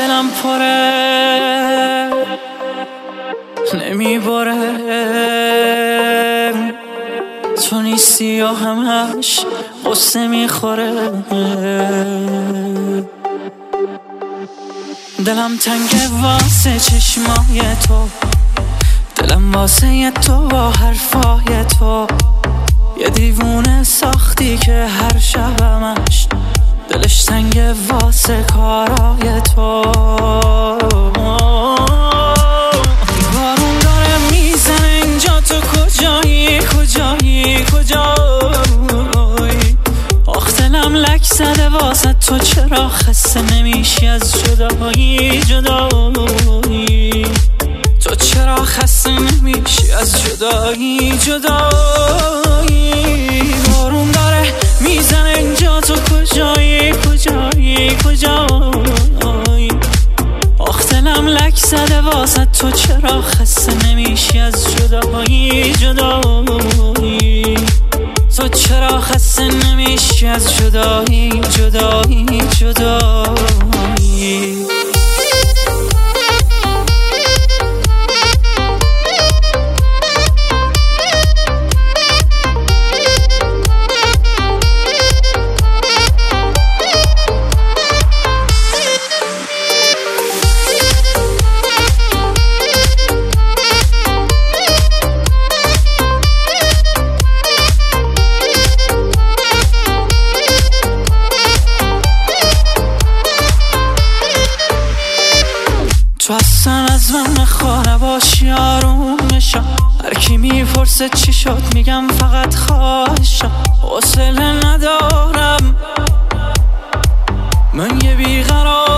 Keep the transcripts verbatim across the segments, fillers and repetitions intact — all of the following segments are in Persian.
دلم پره نمیباره، تو نیستی و همش قصه میخوره. دلم تنگه واسه چشمای تو، دلم واسه تو با حرفای تو. یه دیوونه ساختی که هر شبمش دلش تنگه واسه کارای تو. بارون داره میزنه اینجا، تو کجایی کجایی کجایی؟ آخ دلم لک زده واسه تو، چرا خسته نمیشی از جدایی جدایی؟ تو چرا خسته نمیشی از جدایی جدایی؟ بارون داره میزنه اینجا، تو کجایی کجایی کجایی؟ آخ دلم لک زده واسه تو، چرا خسته نمیشی از جدایی جدایی؟ تو چرا خسته نمیشی از جدایی جدایی جدایی؟ تو اصلا از من نخواه نباشی آرومشم. هر کی میپرسه چی شد میگم فقط خواهشم. حوصله ندارم من یه بیقرارم.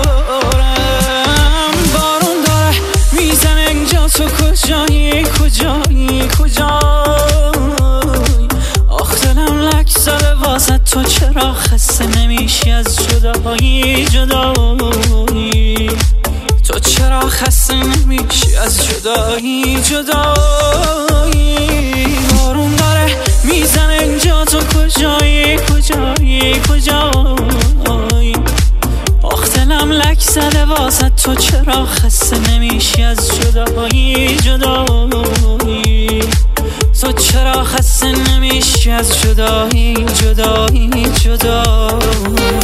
بارون داره میزنه اینجا، تو کجایی کجایی کجایی؟ آخ دلم لک زده واسه تو، چرا خسته نمیشی از جدایی جدایی؟ تو چرا خسته نمیشی از جدایی جدایی؟ بارون داره میزنه اینجا، تو کجایی کجایی کجایی؟ آخ دلم لک زده واسه تو، چرا خسته نمیشی از جدایی جدایی؟ تو چرا خسته نمیشی از جدایی جدایی جدایی؟